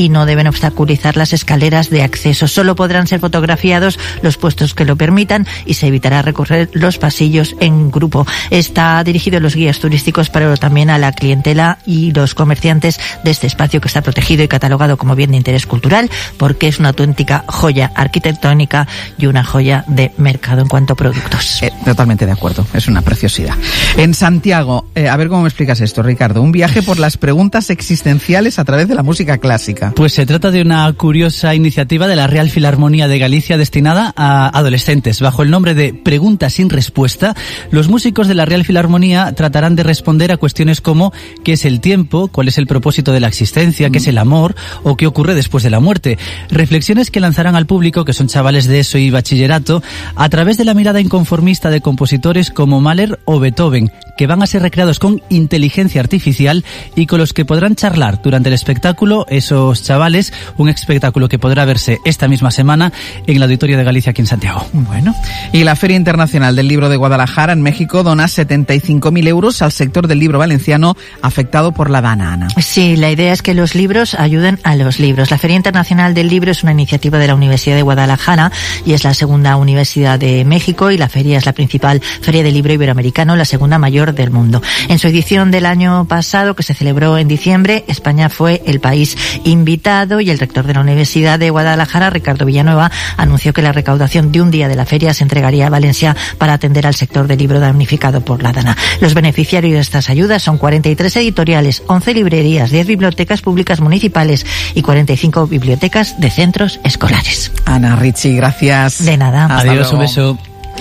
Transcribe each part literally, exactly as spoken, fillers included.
y no deben obstaculizar las escaleras de acceso. Solo podrán ser fotografiados los puestos que lo permitan y se evitará recorrer los pasillos en grupo. Está dirigido a los guías turísticos, pero también a la clientela y los comerciantes de este espacio, que está protegido y catalogado como bien de interés cultural, porque es una auténtica joya arquitectónica y una joya de mercado en cuanto a productos. Eh, totalmente de acuerdo, es una preciosidad. En Santiago, eh, a ver cómo me explicas esto, Ricardo, un viaje por las preguntas existenciales a través de la música clásica. Pues se trata de una curiosa iniciativa de la Real Filarmonía de Galicia destinada a adolescentes. Bajo el nombre de Preguntas sin Respuesta, los músicos de la Real Filarmonía tratarán de responder a cuestiones como ¿qué es el tiempo?, ¿cuál es el propósito de la existencia?, ¿qué es el amor?, o ¿qué ocurre después de la muerte? Reflexiones que lanzarán al público, que son chavales de ESO y bachillerato, a través de la mirada inconformista de compositores como Mahler o Beethoven, que van a ser recreados con inteligencia artificial y con los que podrán charlar durante el espectáculo esos chavales, un espectáculo que podrá verse esta misma semana en el Auditorio de Galicia aquí en Santiago. Bueno, y la Feria Internacional del Libro de Guadalajara en México dona setenta y cinco mil euros al sector del libro valenciano afectado por la Dana, Ana. Sí, la idea es que los libros ayuden a los libros. La Feria Internacional del Libro es una iniciativa de la Universidad de Guadalajara y es la segunda universidad de México, y la feria es la principal feria de libro iberoamericano, la segunda mayor del mundo. En su edición del año pasado, que se celebró en diciembre, España fue el país invitado y el rector de la Universidad de Guadalajara, Ricardo Villanueva, anunció que la recaudación de un día de la feria se entregaría a Valencia para atender al sector del libro damnificado por la Dana. Los beneficiarios de estas ayudas son cuarenta y tres editoriales, once librerías, diez bibliotecas públicas municipales y cuarenta y cinco bibliotecas de centros escolares. Ana, Richie, gracias. De nada. Hasta Adiós, luego. Un beso.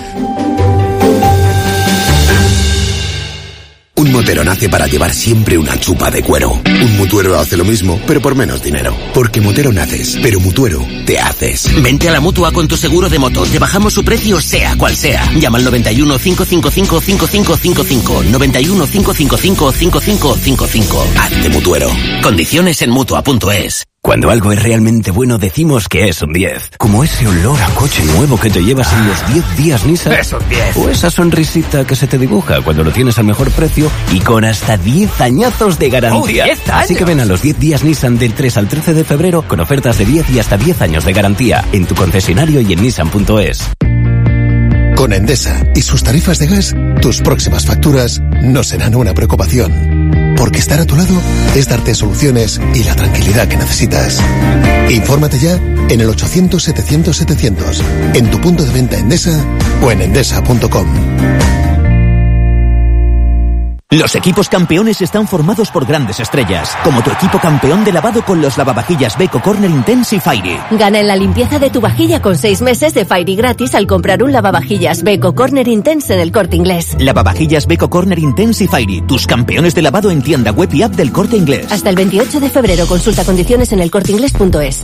Un motero nace para llevar siempre una chupa de cuero. Un mutuero hace lo mismo, pero por menos dinero. Porque motero naces, pero mutuero te haces. Vente a la Mutua con tu seguro de moto. Te bajamos su precio sea cual sea. Llama al noventa y uno, cinco cinco cinco, cinco cinco cinco cinco. noventa y uno, cinco cinco cinco, cinco cinco cinco cinco. Hazte mutuero. Condiciones en mutua punto es. Cuando algo es realmente bueno decimos que es un diez. Como ese olor a coche nuevo que te llevas en los diez días Nissan. Es un diez. O esa sonrisita que se te dibuja cuando lo tienes al mejor precio y con hasta diez añazos de garantía. ¡Oh, diez años! Así que ven a los diez días Nissan del tres al trece de febrero con ofertas de diez y hasta diez años de garantía en tu concesionario y en nissan punto es. Con Endesa y sus tarifas de gas, tus próximas facturas no serán una preocupación. Porque estar a tu lado es darte soluciones y la tranquilidad que necesitas. Infórmate ya en el ochocientos, setecientos, setecientos, en tu punto de venta Endesa o en endesa punto com. Los equipos campeones están formados por grandes estrellas, como tu equipo campeón de lavado con los lavavajillas Beko Corner Intense y Fairy. Gana en la limpieza de tu vajilla con seis meses de Fairy gratis al comprar un lavavajillas Beko Corner Intense en el Corte Inglés. Lavavajillas Beko Corner Intense y Fairy, tus campeones de lavado en tienda web y app del Corte Inglés. Hasta el veintiocho de febrero, consulta condiciones en el corte inglés punto es.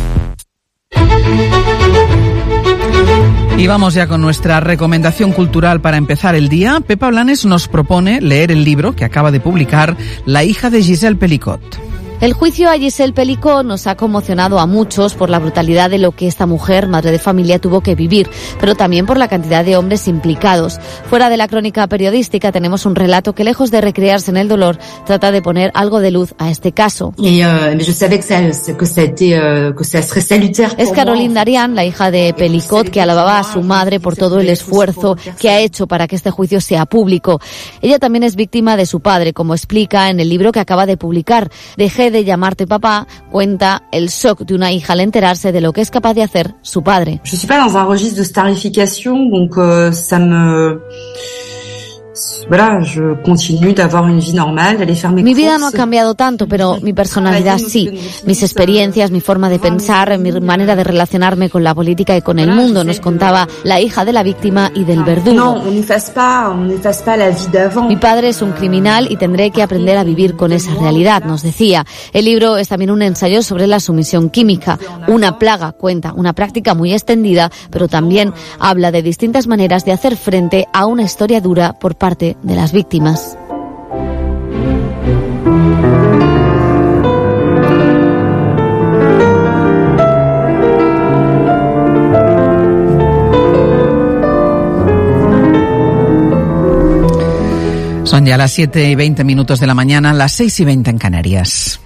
Y vamos ya con nuestra recomendación cultural para empezar el día. Pepa Blanes nos propone leer el libro que acaba de publicar la hija de Giselle Pelicot. El juicio a Giselle Pelicot nos ha conmocionado a muchos por la brutalidad de lo que esta mujer, madre de familia, tuvo que vivir, pero también por la cantidad de hombres implicados. Fuera de la crónica periodística tenemos un relato que, lejos de recrearse en el dolor, trata de poner algo de luz a este caso. Es Caroline Darian, la hija de Pelicot, que alababa a su madre por todo el esfuerzo que ha hecho para que este juicio sea público. Ella también es víctima de su padre, como explica en el libro que acaba de publicar. Dejé de llamarte papá, cuenta el shock de una hija al enterarse de lo que es capaz de hacer su padre. Je suis pas dans un registre de starification, donc euh, ça me Voilà, je continue d'avoir une vie normale, d'aller faire mes Mi vida no ha cambiado tanto, pero mi personalidad sí. Mis experiencias, mi forma de pensar, mi manera de relacionarme con la política y con el mundo, nos contaba la hija de la víctima y del verdugo. No, on n'efface pas, on n'efface pas la vie d'avant. Mi padre es un criminal y tendré que aprender a vivir con esa realidad, nos decía. El libro es también un ensayo sobre la sumisión química, una plaga, cuenta, una práctica muy extendida, pero también habla de distintas maneras de hacer frente a una historia dura por parte de las víctimas. Son ya las siete y veinte minutos de la mañana, las seis y veinte en Canarias.